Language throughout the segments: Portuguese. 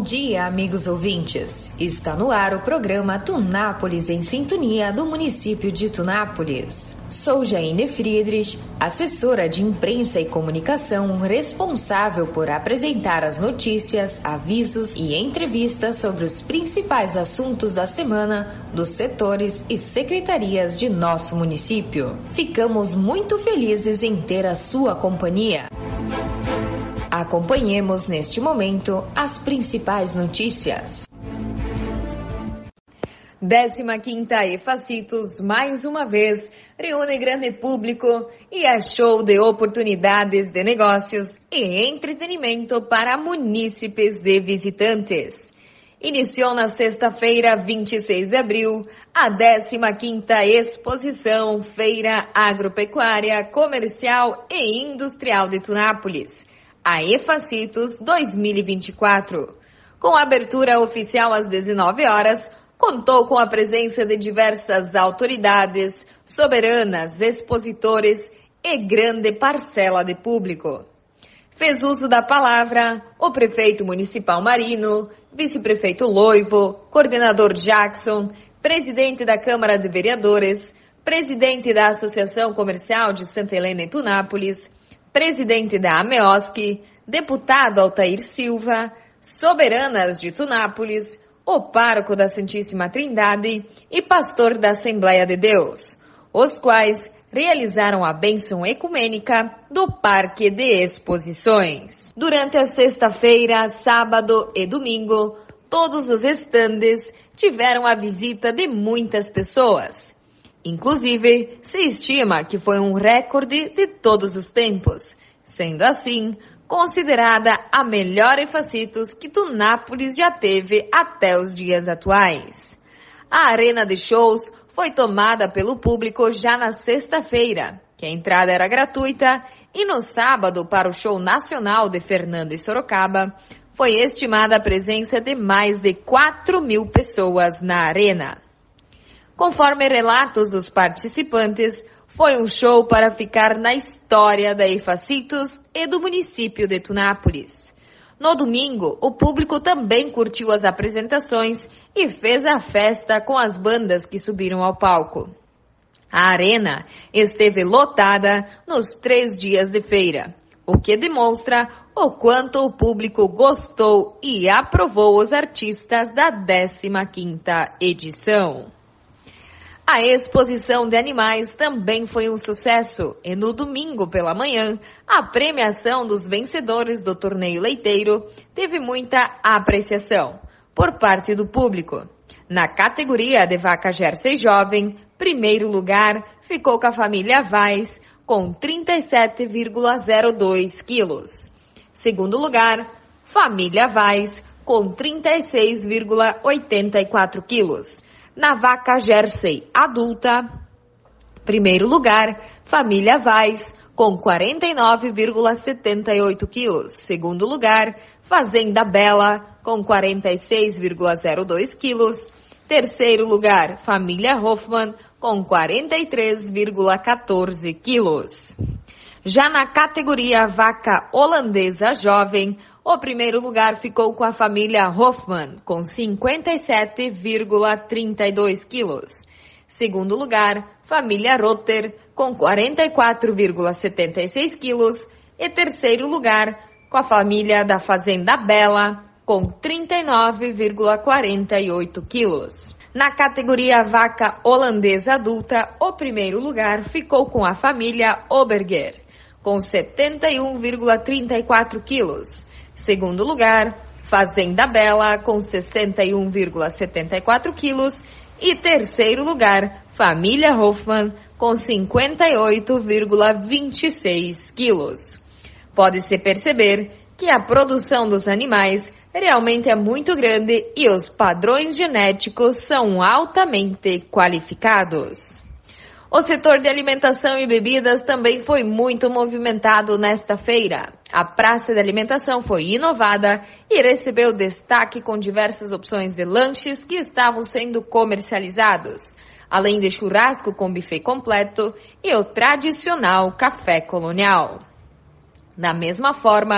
Bom dia, amigos ouvintes. Está no ar o programa Tunápolis em Sintonia do município de Tunápolis. Sou Jaine Friedrich, assessora de imprensa e comunicação responsável por apresentar as notícias, avisos e entrevistas sobre os principais assuntos da semana dos setores e secretarias de nosso município. Ficamos muito felizes em ter a sua companhia. Acompanhemos neste momento as principais notícias. 15ª EFACITOS, mais uma vez, reúne grande público e é show de oportunidades de negócios e entretenimento para munícipes e visitantes. Iniciou na sexta-feira, 26 de abril, a 15ª Exposição Feira Agropecuária, Comercial e Industrial de Tunápolis, a EFACITOS 2024. Com abertura oficial às 19 horas, contou com a presença de diversas autoridades, soberanas, expositores e grande parcela de público. Fez uso da palavra o prefeito municipal Marino, vice-prefeito Loivo, coordenador Jackson, presidente da Câmara de Vereadores, presidente da Associação Comercial de Santa Helena e Tunápolis, presidente da AMEOSC, deputado Altair Silva, soberanas de Tunápolis, o pároco da Santíssima Trindade e pastor da Assembleia de Deus, os quais realizaram a bênção ecumênica do Parque de Exposições. Durante a sexta-feira, sábado e domingo, todos os estandes tiveram a visita de muitas pessoas. Inclusive, se estima que foi um recorde de todos os tempos, sendo assim considerada a melhor EFACITOS que Tunápolis já teve até os dias atuais. A arena de shows foi tomada pelo público já na sexta-feira, que a entrada era gratuita, e no sábado, para o show nacional de Fernando e Sorocaba, foi estimada a presença de mais de 4.000 pessoas na arena. Conforme relatos dos participantes, foi um show para ficar na história da EFACITOS e do município de Tunápolis. No domingo, o público também curtiu as apresentações e fez a festa com as bandas que subiram ao palco. A arena esteve lotada nos 3 dias de feira, o que demonstra o quanto o público gostou e aprovou os artistas da 15ª edição. A exposição de animais também foi um sucesso e no domingo pela manhã, a premiação dos vencedores do torneio leiteiro teve muita apreciação por parte do público. Na categoria de vaca Jersey jovem, primeiro lugar ficou com a família Vaz com 37,02 quilos. Segundo lugar, família Vaz com 36,84 quilos. Na vaca Jersey adulta, primeiro lugar, família Vaz, com 49,78 quilos. Segundo lugar, Fazenda Bela, com 46,02 quilos. Terceiro lugar, família Hoffman, com 43,14 quilos. Já na categoria vaca holandesa jovem, o primeiro lugar ficou com a família Hoffman, com 57,32 quilos. Segundo lugar, família Rotter, com 44,76 quilos. E terceiro lugar, com a família da Fazenda Bela, com 39,48 quilos. Na categoria vaca holandesa adulta, o primeiro lugar ficou com a família Oberger, com 71,34 quilos. Segundo lugar, Fazenda Bela, com 61,74 quilos. E terceiro lugar, família Hoffman, com 58,26 quilos. Pode-se perceber que a produção dos animais realmente é muito grande e os padrões genéticos são altamente qualificados. O setor de alimentação e bebidas também foi muito movimentado nesta feira. A praça de alimentação foi inovada e recebeu destaque com diversas opções de lanches que estavam sendo comercializados, além de churrasco com buffet completo e o tradicional café colonial. Da mesma forma,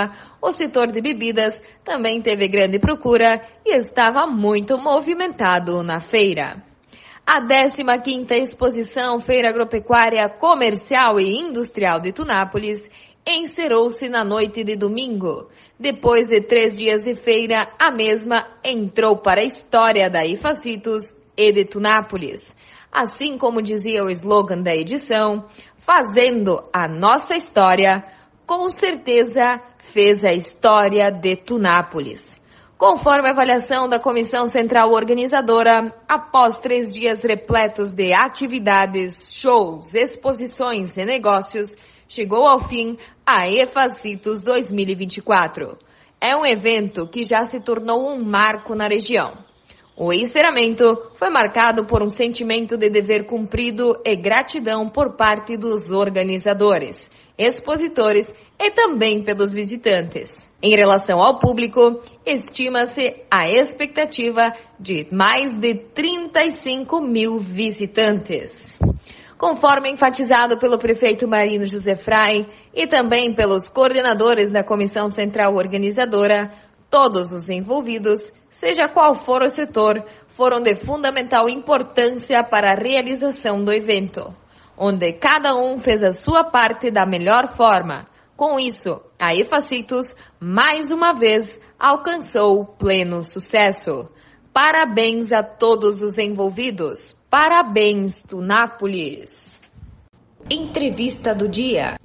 o setor de bebidas também teve grande procura e estava muito movimentado na feira. A 15ª Exposição Feira Agropecuária Comercial e Industrial de Tunápolis encerrou-se na noite de domingo. Depois de 3 dias de feira, a mesma entrou para a história da IFACITUS e de Tunápolis. Assim como dizia o slogan da edição, fazendo a nossa história, com certeza fez a história de Tunápolis. Conforme a avaliação da Comissão Central Organizadora, após 3 dias repletos de atividades, shows, exposições e negócios, chegou ao fim a IFACITUS 2024. É um evento que já se tornou um marco na região. O encerramento foi marcado por um sentimento de dever cumprido e gratidão por parte dos organizadores, expositores e também pelos visitantes. Em relação ao público, estima-se a expectativa de mais de 35 mil visitantes. Conforme enfatizado pelo prefeito Marino José Frei e também pelos coordenadores da Comissão Central Organizadora, todos os envolvidos, seja qual for o setor, foram de fundamental importância para a realização do evento, onde cada um fez a sua parte da melhor forma. Com isso, a IFACITUS, mais uma vez, alcançou pleno sucesso. Parabéns a todos os envolvidos. Parabéns, Tunápolis. Entrevista do dia.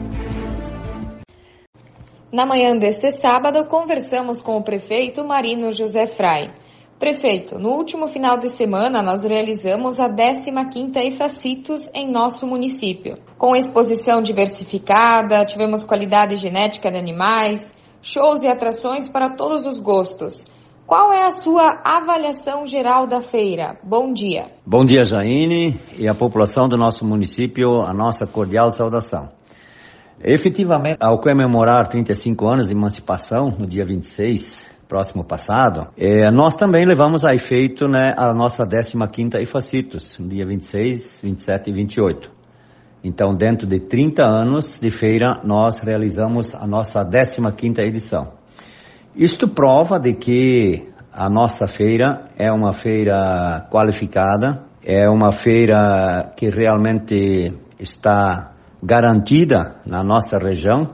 Na manhã deste sábado, conversamos com o prefeito Marino José Frei. Prefeito, no último final de semana, nós realizamos a 15ª IFACITUS em nosso município. Com exposição diversificada, tivemos qualidade genética de animais, shows e atrações para todos os gostos. Qual é a sua avaliação geral da feira? Bom dia. Bom dia, Jaine, e a população do nosso município, a nossa cordial saudação. Efetivamente, ao comemorar 35 anos de emancipação, no dia 26, próximo passado, nós também levamos a efeito a nossa 15ª IFACITUS, no dia 26, 27 e 28. Então, dentro de 30 anos de feira, nós realizamos a nossa 15ª edição. Isto prova de que a nossa feira é uma feira qualificada, é uma feira que realmente está garantida na nossa região.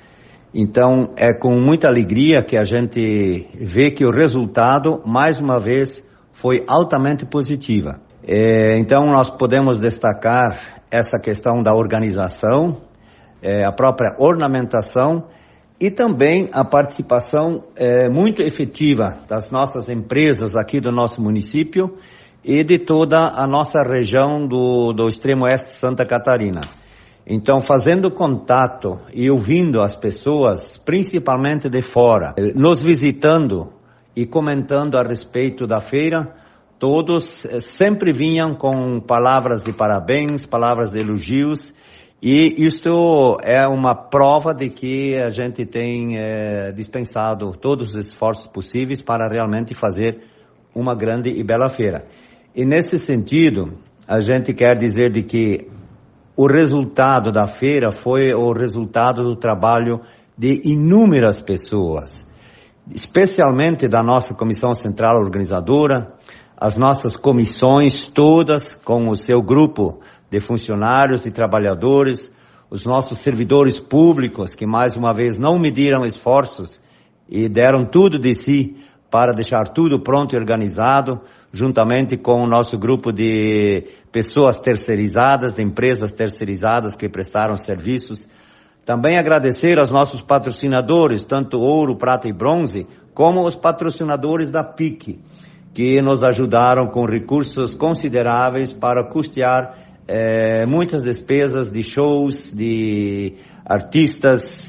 Então, é com muita alegria que a gente vê que o resultado, mais uma vez, foi altamente positiva. Então, nós podemos destacar essa questão da organização, a própria ornamentação e também a participação muito efetiva das nossas empresas aqui do nosso município e de toda a nossa região do extremo oeste de Santa Catarina. Então, fazendo contato e ouvindo as pessoas, principalmente de fora, nos visitando e comentando a respeito da feira, todos sempre vinham com palavras de parabéns, palavras de elogios, e isto é uma prova de que a gente tem dispensado todos os esforços possíveis para realmente fazer uma grande e bela feira. E nesse sentido, a gente quer dizer de que o resultado da feira foi o resultado do trabalho de inúmeras pessoas, especialmente da nossa Comissão Central Organizadora, as nossas comissões todas com o seu grupo de funcionários e trabalhadores, os nossos servidores públicos que mais uma vez não mediram esforços e deram tudo de si para deixar tudo pronto e organizado, juntamente com o nosso grupo de pessoas terceirizadas, de empresas terceirizadas que prestaram serviços. Também agradecer aos nossos patrocinadores, tanto ouro, prata e bronze, como os patrocinadores da PIC, que nos ajudaram com recursos consideráveis para custear muitas despesas de shows, de artistas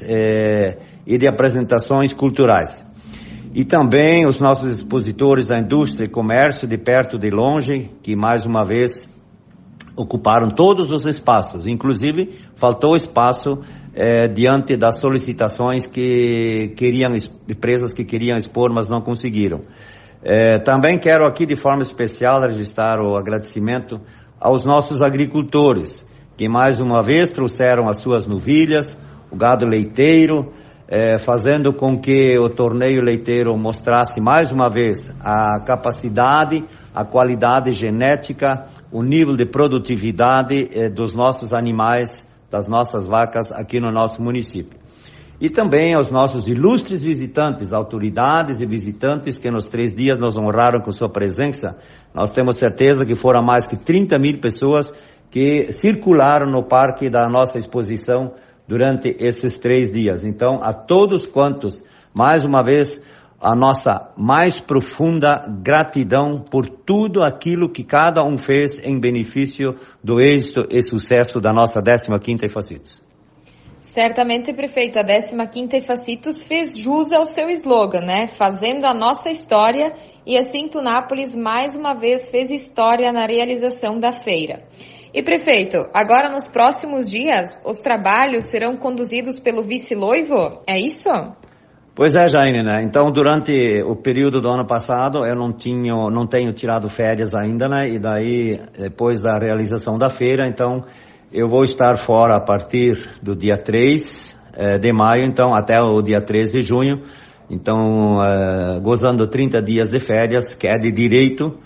e de apresentações culturais. E também os nossos expositores da indústria e comércio de perto e de longe, que mais uma vez ocuparam todos os espaços. Inclusive, faltou espaço diante das solicitações que empresas que queriam expor, mas não conseguiram. Também quero aqui de forma especial registrar o agradecimento aos nossos agricultores, que mais uma vez trouxeram as suas novilhas, o gado leiteiro, fazendo com que o torneio leiteiro mostrasse mais uma vez a capacidade, a qualidade genética, o nível de produtividade dos nossos animais, das nossas vacas aqui no nosso município. E também aos nossos ilustres visitantes, autoridades e visitantes que nos 3 dias nos honraram com sua presença. Nós temos certeza que foram mais que 30 mil pessoas que circularam no parque da nossa exposição durante esses 3 dias. Então, a todos quantos, mais uma vez, a nossa mais profunda gratidão por tudo aquilo que cada um fez em benefício do êxito e sucesso da nossa 15ª IFACITOS. Certamente, prefeito, a 15ª IFACITOS fez jus ao seu slogan, né? Fazendo a nossa história, e assim Tunápolis mais uma vez fez história na realização da feira. E prefeito, agora nos próximos dias, os trabalhos serão conduzidos pelo vice-loivo? É isso? Pois é, Jaine, né? Então, durante o período do ano passado, eu não tenho tirado férias ainda, né? E daí, depois da realização da feira, então, eu vou estar fora a partir do dia 3 de maio, então, até o dia 3 de junho. Então, gozando 30 dias de férias, que é de direito.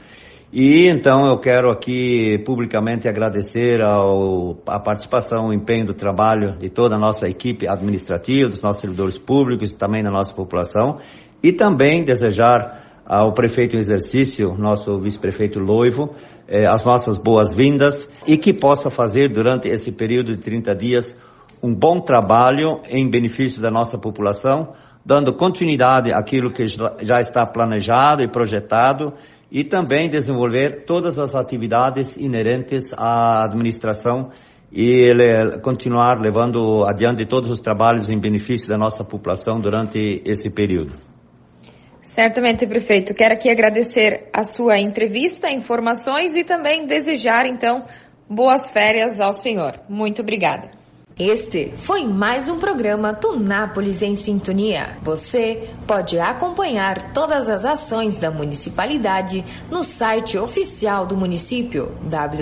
E então eu quero aqui publicamente agradecer a participação, o empenho do trabalho de toda a nossa equipe administrativa, dos nossos servidores públicos e também da nossa população. E também desejar ao prefeito em exercício, nosso vice-prefeito Loivo, as nossas boas-vindas e que possa fazer durante esse período de 30 dias um bom trabalho em benefício da nossa população, dando continuidade àquilo que já está planejado e projetado, e também desenvolver todas as atividades inerentes à administração e continuar levando adiante todos os trabalhos em benefício da nossa população durante esse período. Certamente, prefeito. Quero aqui agradecer a sua entrevista, informações e também desejar, então, boas férias ao senhor. Muito obrigada. Este foi mais um programa Tunápolis em Sintonia. Você pode acompanhar todas as ações da municipalidade no site oficial do município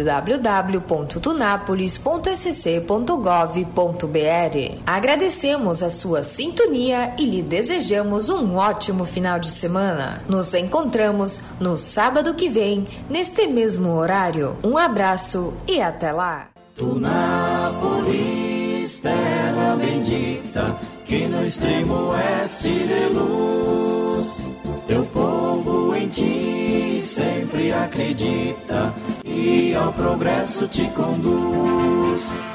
www.tunapolis.sc.gov.br. Agradecemos a sua sintonia e lhe desejamos um ótimo final de semana. Nos encontramos no sábado que vem, neste mesmo horário. Um abraço e até lá. Tunápolis, terra bendita, que no extremo oeste de luz, teu povo em ti sempre acredita e ao progresso te conduz.